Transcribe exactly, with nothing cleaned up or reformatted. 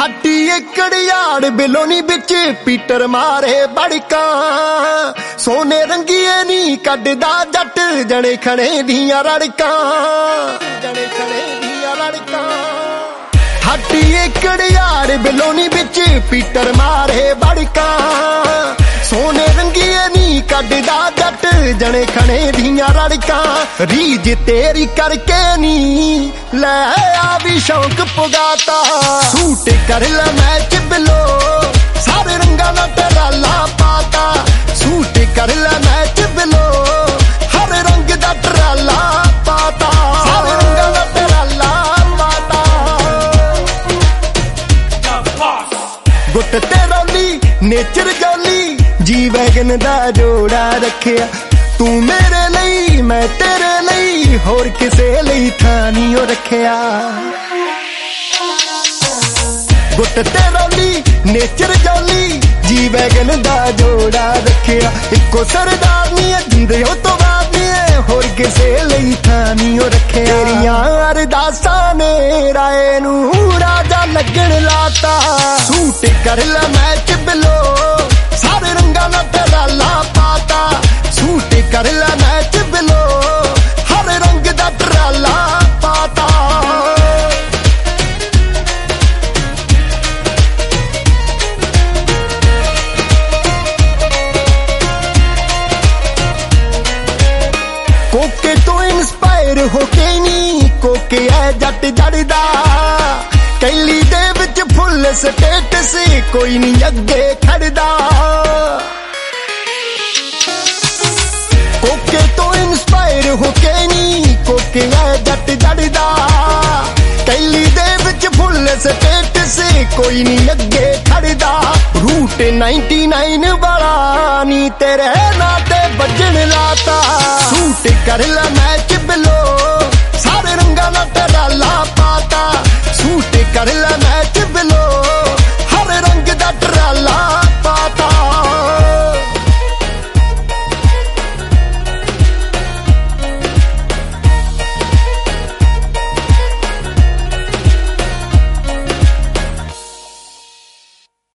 हाटी एकड़ यार्ड बिलोनी बिच पीटर मारे बड़का सोने रंगीए नी कड्डदा जट जने खड़े दियां रड़का जने खड़े दियां रड़का हाटी एकड़ यार्ड बिलोनी बिच पीटर मारे बड़का सोने रंगीए नी कड्डदा जट जने खड़े दियां रड़का रीज तेरी करके नी ले आ भी शौक पुगाता सूट कर ला मैच बिलो सारे रंगा ना तेरा ला पाता सूट कर ला मैच बिलो हर रंग दा टराला पाता सारे रंगा ना तेरा ला पाता गुट ते रौली नेचर जौली जी वैगन दा जोड़ा रखिया तू मेरे ਲਈ मैं तेरे ਲਈ होर किसे ਲਈ ਥਾਂ ਨਹੀਂ ਉਹ ਰੱਖਿਆ ਗੁੱਟ ਤੇ ਰੌਲੀ ਨੇਚਰ ਜੌਲੀ ਜੀ ਵੈਗਨ ਦਾ ਜੋੜਾ ਰੱਖਿਆ ਇੱਕੋ ਸਰਦਾਰ ਨਹੀਂ ਜਿੰਦੇ ਉਹ ਤੋਂ ਬਾਅਦ ਨਹੀਂ ਹੋਰ ਕਿਸੇ ਲਈ ਥਾਂ ਨਹੀਂ ਉਹ ਰੱਖਿਆ ਤੇਰੀਆਂ ਅਰਦਾਸਾਂ ਨੇ ਰਾਏ ਨੂੰ ਰਾਜਾ ਲੱਗਣ ਲਾਤਾ ਸੂਟ ਕਰ ਲੈ ਮੈਚ ਬਿਲੋ ਸਾਰੇ ਰੰਗਾਂ ਨਾਲ ਤੇਰਾ ਲਾ ਪਾਤਾ सूट कर ला मैच बिलो हर रंग दा टराला पाता कोके तो इंस्पायर होके नी कोके है जट जड़दा कैली दे विच फुल स्टेटस कोई नहीं अगे खड़दा कोके तो इंस्पायर होके नी कोके है जट जड़दा कैली दे विच फुल स्टेटस कोई नहीं अगे खड़दा रूट नाइनटी नाइन वाला नी तेरे नाते बजन लाता सूट कर ला मैच बिलो सारे रंगा ना तेरा